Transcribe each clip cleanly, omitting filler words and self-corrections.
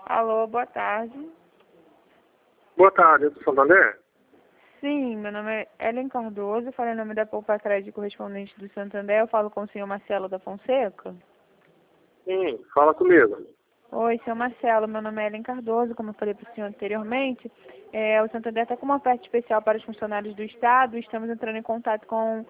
Alô, boa tarde. Boa tarde, é do Santander? Sim, meu nome é Ellen Cardoso, falei em nome da Poupa Crédito correspondente do Santander. Eu falo com o senhor Marcelo da Fonseca. Sim, fala comigo. Oi, senhor Marcelo, meu nome é Ellen Cardoso, como eu falei para o senhor anteriormente. O Santander está com uma oferta especial para os funcionários do Estado. Estamos entrando em contato com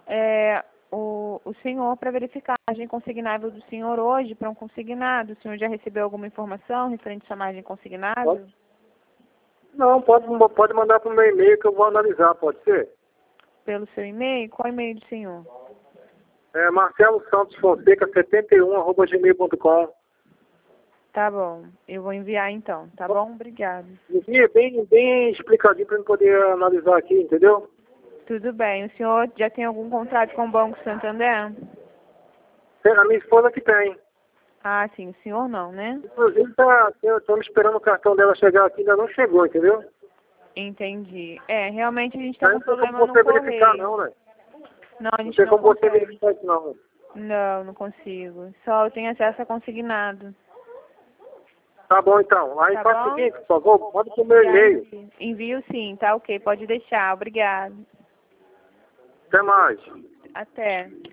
o senhor para verificar a margem consignável do senhor hoje para um consignado. O senhor já recebeu alguma informação referente à sua margem consignável? Não, pode mandar para o meu e-mail que eu vou analisar, pode ser? Pelo seu e-mail? Qual e-mail do senhor? É Marcelo Santos Fonseca 71@gmail.com. Tá bom, eu vou enviar então, tá bom? Obrigado. Envia bem explicadinho para eu poder analisar aqui, entendeu? Tudo bem. O senhor já tem algum contrato com o Banco Santander? A minha esposa que tem. Ah, sim, o senhor não, né? Inclusive, estamos esperando o cartão dela chegar aqui, ainda não chegou, entendeu? Entendi. Realmente a gente tá Aí com não tem como problema no você verificar, correio. não, né? Não, a Não gente tem não como você consegue. verificar isso, não. Não, não consigo. Só eu tenho acesso a consignado. Tá bom, então. Aí Tá faz o bom? seguinte, por favor, manda pro meu Já e-mail. envio. Envio sim, tá ok. Pode deixar. Obrigado. Até mais. Até.